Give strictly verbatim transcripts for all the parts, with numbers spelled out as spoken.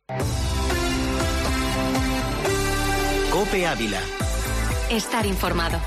COPE Ávila. Estar informado.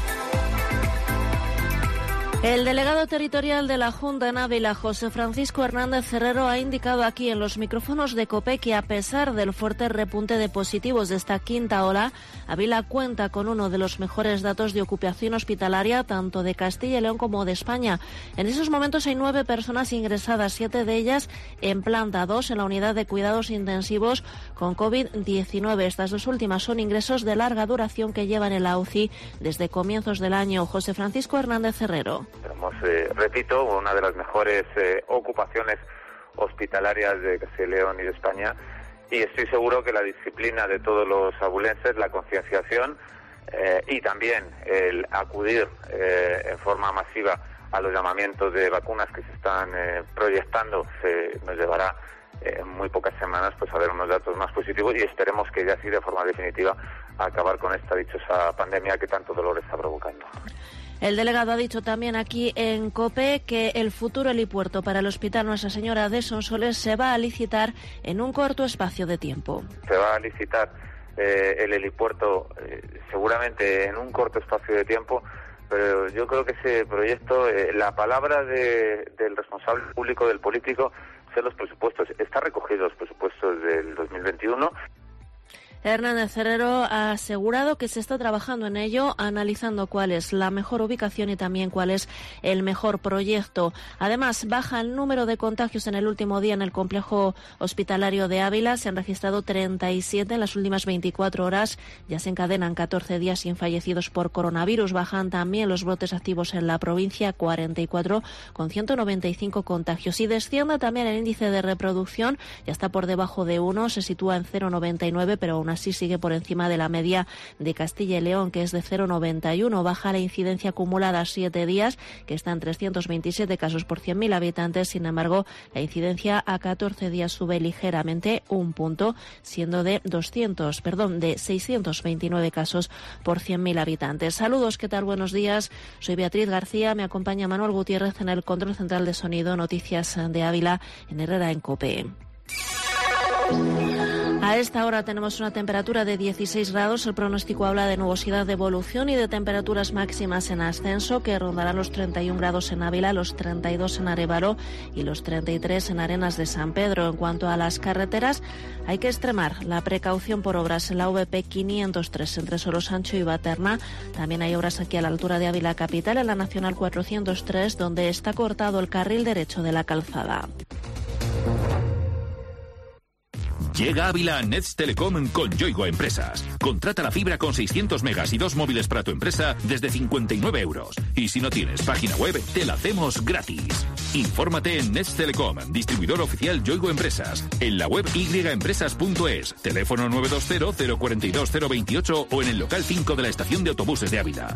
El delegado territorial de la Junta en Ávila, José Francisco Hernández Ferrero, ha indicado aquí en los micrófonos de COPE que a pesar del fuerte repunte de positivos de esta quinta ola, Ávila cuenta con uno de los mejores datos de ocupación hospitalaria tanto de Castilla y León como de España. En esos momentos hay nueve personas ingresadas, siete de ellas en planta dos en la unidad de cuidados intensivos con COVID diecinueve. Estas dos últimas son ingresos de larga duración que llevan en la U C I desde comienzos del año. José Francisco Hernández Ferrero. Tenemos, eh, repito, una de las mejores eh, ocupaciones hospitalarias de Castilla y León y de España, y estoy seguro que la disciplina de todos los abulenses, la concienciación eh, y también el acudir eh, en forma masiva a los llamamientos de vacunas que se están eh, proyectando, se nos llevará eh, en muy pocas semanas pues a ver unos datos más positivos, y esperemos que ya así de forma definitiva a acabar con esta dichosa pandemia que tanto dolor está provocando. El delegado ha dicho también aquí en COPE que el futuro helipuerto para el Hospital Nuestra Señora de Sonsoles se va a licitar en un corto espacio de tiempo. Se va a licitar eh, el helipuerto eh, seguramente en un corto espacio de tiempo, pero yo creo que ese proyecto, eh, la palabra de, del responsable público, del político, son los presupuestos. Está recogido los presupuestos del dos mil veintiuno. Hernández Ferrero ha asegurado que se está trabajando en ello, analizando cuál es la mejor ubicación y también cuál es el mejor proyecto. Además, baja el número de contagios en el último día en el complejo hospitalario de Ávila. Se han registrado treinta y siete en las últimas veinticuatro horas. Ya se encadenan catorce días sin fallecidos por coronavirus. Bajan también los brotes activos en la provincia, cuarenta y cuatro, con ciento noventa y cinco contagios. Y desciende también el índice de reproducción. Ya está por debajo de uno, se sitúa en cero coma noventa y nueve, pero aún así sigue por encima de la media de Castilla y León, que es de cero coma noventa y uno. Baja la incidencia acumulada a siete días, que está en trescientos veintisiete casos por cien mil habitantes. Sin embargo, la incidencia a catorce días sube ligeramente un punto, siendo de doscientos, perdón, de seiscientos veintinueve casos por cien mil habitantes. Saludos, ¿qué tal? Buenos días. Soy Beatriz García, me acompaña Manuel Gutiérrez en el control central de sonido. Noticias de Ávila en Herrera en COPE. A esta hora tenemos una temperatura de dieciséis grados. El pronóstico habla de nubosidad de evolución y de temperaturas máximas en ascenso que rondarán los treinta y un grados en Ávila, los treinta y dos en Arévalo y los treinta y tres en Arenas de San Pedro. En cuanto a las carreteras, hay que extremar la precaución por obras en la V P quinientos tres entre Solosancho y Baterna. También hay obras aquí a la altura de Ávila Capital, en la Nacional cuatrocientos tres, donde está cortado el carril derecho de la calzada. Llega a Ávila Nets Telecom con Yoigo Empresas. Contrata la fibra con seiscientos megas y dos móviles para tu empresa desde cincuenta y nueve euros. Y si no tienes página web, te la hacemos gratis. Infórmate en Nets Telecom, distribuidor oficial Yoigo Empresas, en la web y empresas punto es, teléfono nueve dos cero, cero cuatro dos, cero veintiocho o en el local cinco de la estación de autobuses de Ávila.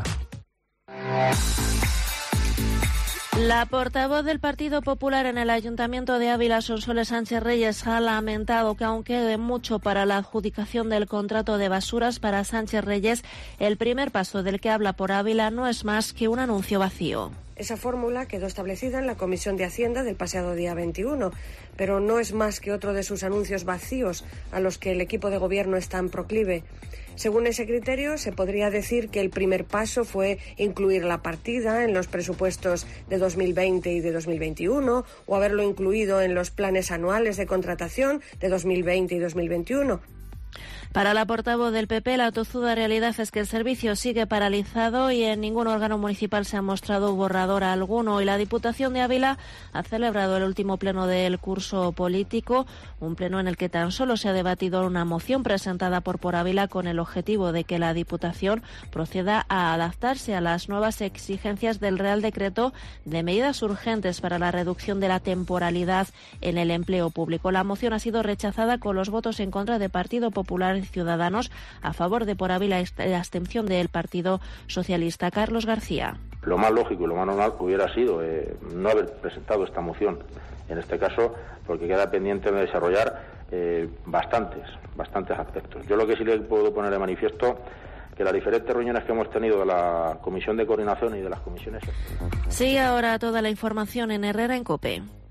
La portavoz del Partido Popular en el Ayuntamiento de Ávila, Sonsoles Sánchez Reyes, ha lamentado que aún quede mucho para la adjudicación del contrato de basuras. Para Sánchez Reyes, el primer paso del que habla por Ávila no es más que un anuncio vacío. Esa fórmula quedó establecida en la Comisión de Hacienda del pasado día veintiuno, pero no es más que otro de sus anuncios vacíos a los que el equipo de gobierno es tan proclive. Según ese criterio, se podría decir que el primer paso fue incluir la partida en los presupuestos de dos mil veinte y de dos mil veintiuno o haberlo incluido en los planes anuales de contratación de dos mil veinte y dos mil veintiuno. Para la portavoz del P P, la tozuda realidad es que el servicio sigue paralizado y en ningún órgano municipal se ha mostrado borrador alguno. Y la Diputación de Ávila ha celebrado el último pleno del curso político, un pleno en el que tan solo se ha debatido una moción presentada por Por Ávila con el objetivo de que la Diputación proceda a adaptarse a las nuevas exigencias del Real Decreto de medidas urgentes para la reducción de la temporalidad en el empleo público. La moción ha sido rechazada con los votos en contra de Partido Popular y Ciudadanos, a favor de Por Ávila la abstención del Partido Socialista. Carlos García. Lo más lógico y lo más normal hubiera sido eh, no haber presentado esta moción, en este caso, porque queda pendiente de desarrollar eh, bastantes, bastantes aspectos. Yo lo que sí le puedo poner de manifiesto que las diferentes reuniones que hemos tenido de la Comisión de Coordinación y de las comisiones. Sigue ahora toda la información en Herrera en COPE.